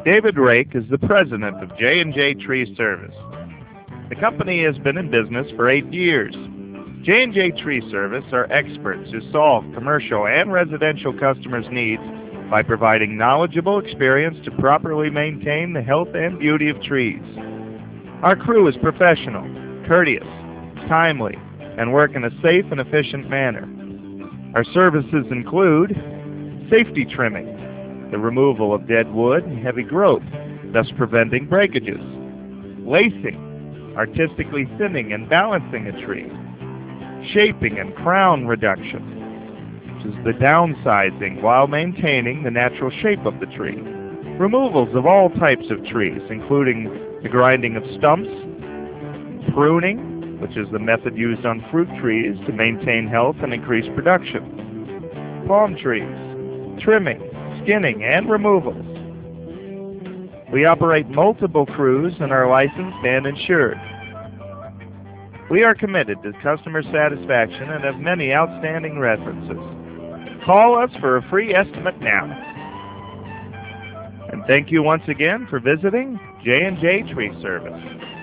David Rake is the president of J&J Tree Service. The company has been in business for 8 years. J&J Tree Service are experts who solve commercial and residential customers' needs by providing knowledgeable experience to properly maintain the health and beauty of trees. Our crew is professional, courteous, timely, and work in a safe and efficient manner. Our services include safety trimming, the removal of dead wood and heavy growth, thus preventing breakages. Lacing, artistically thinning and balancing a tree. Shaping and crown reduction, which is the downsizing while maintaining the natural shape of the tree. Removals of all types of trees, including the grinding of stumps. Pruning, which is the method used on fruit trees to maintain health and increase production. Palm trees. Trimming, skinning, and removals. We operate multiple crews and are licensed and insured. We are committed to customer satisfaction and have many outstanding references. Call us for a free estimate now. And thank you once again for visiting J&J Tree Service.